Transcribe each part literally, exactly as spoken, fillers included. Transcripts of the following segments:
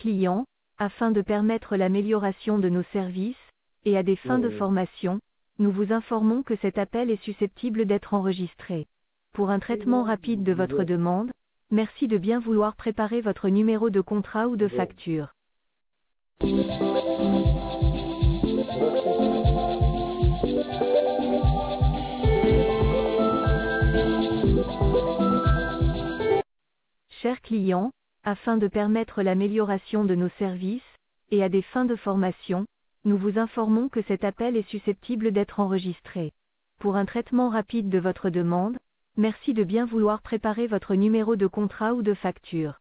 clients, afin de permettre l'amélioration de nos services, et à des fins de formation, nous vous informons que cet appel est susceptible d'être enregistré. Pour un traitement rapide de votre demande, merci de bien vouloir préparer votre numéro de contrat ou de facture. Chers clients, afin de permettre l'amélioration de nos services, et à des fins de formation, nous vous informons que cet appel est susceptible d'être enregistré. Pour un traitement rapide de votre demande, merci de bien vouloir préparer votre numéro de contrat ou de facture.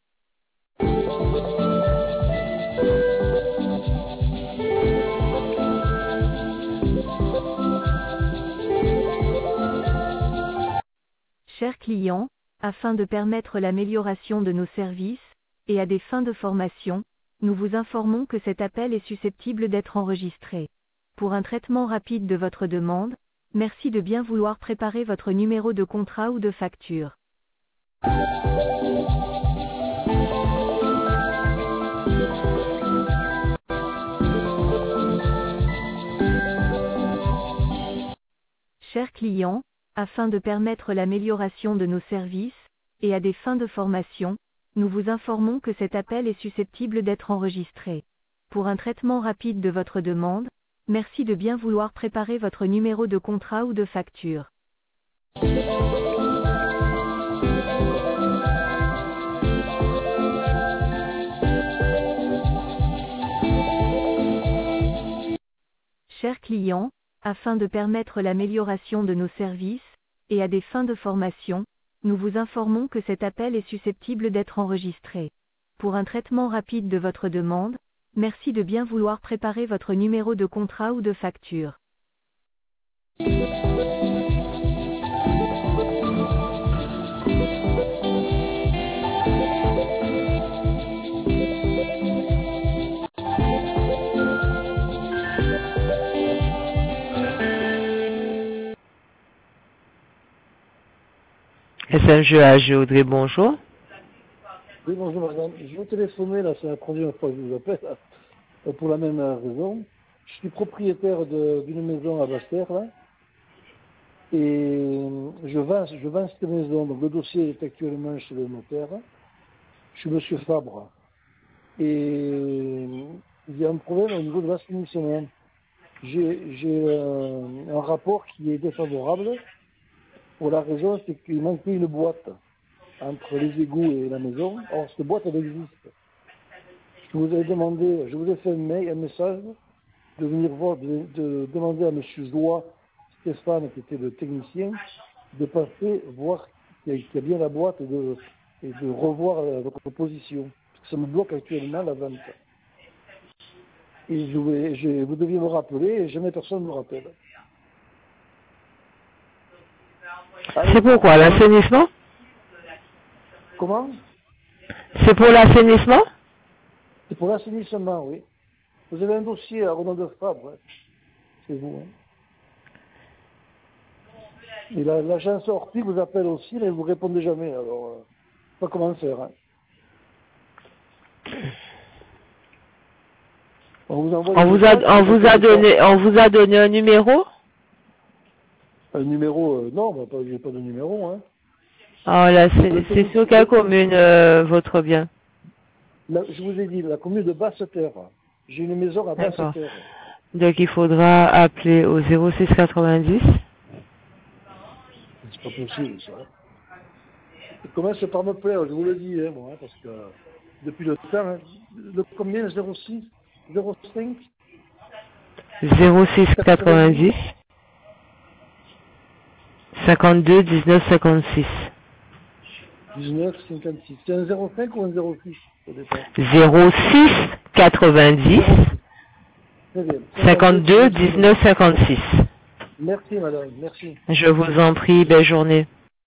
Chers clients, afin de permettre l'amélioration de nos services, et à des fins de formation, nous vous informons que cet appel est susceptible d'être enregistré. Pour un traitement rapide de votre demande, merci de bien vouloir préparer votre numéro de contrat ou de facture. Chers clients, afin de permettre l'amélioration de nos services, et à des fins de formation, nous vous informons que cet appel est susceptible d'être enregistré. Pour un traitement rapide de votre demande, merci de bien vouloir préparer votre numéro de contrat ou de facture. Chers clients, afin de permettre l'amélioration de nos services, et à des fins de formation, nous vous informons que cet appel est susceptible d'être enregistré. Pour un traitement rapide de votre demande, merci de bien vouloir préparer votre numéro de contrat ou de facture. S M G A G Audrey, bonjour. Oui, bonjour madame. Je vous téléphonais, là, c'est la troisième fois que je vous appelle, là, pour la même raison. Je suis propriétaire d'une maison à Basse-Terre, là, et je vends, je vends cette maison. Donc le dossier est actuellement chez le notaire. Je suis monsieur Fabre. Et il y a un problème au niveau de l'assainissement. J'ai euh, un rapport qui est défavorable. Pour la raison, c'est qu'il manquait une boîte entre les égouts et la maison. Or, cette boîte, elle existe. Je vous ai demandé, je vous ai fait un mail, un message, de venir voir, de, de demander à monsieur Joie, Stéphane, qui était le technicien, de passer, voir qu'il y, y a bien la boîte et de, et de revoir euh, votre position. Parce que ça me bloque actuellement la vente. Et je voulais, je, vous deviez me rappeler, et jamais personne ne me rappelle. C'est pourquoi l'assainissement? Comment? C'est pour l'assainissement? C'est pour l'assainissement, oui. Vous avez un dossier à Renaud de Fabre, hein. C'est vous. Hein. Et l'agence la, Orpi vous appelle aussi, mais vous ne répondez jamais. Alors, euh, pas comment faire. Hein. On vous, on vous a, on vous a donné, on vous a donné un numéro? Un numéro, euh, non, bah, je n'ai pas de numéro. Hein. Oh là, c'est sur quelle commune euh, votre bien? Là, je vous ai dit, la commune de Basse-Terre. J'ai une maison à Basse-Terre. Donc il faudra appeler au zéro six quatre-vingt-dix. C'est pas possible ça. Ça commence par me plaire, je vous le dis, hein, moi, hein, parce que depuis le temps, hein, le combien zéro six, zéro cinq zéro six quatre-vingt-dix cinquante-deux dix-neuf cinquante-six. dix-neuf cinquante-six. C'est un zéro cinq ou un zéro six au départ? zéro six quatre-vingt-dix cinquante-deux dix-neuf cinquante-six. Merci madame, merci. Je vous en prie, belle journée.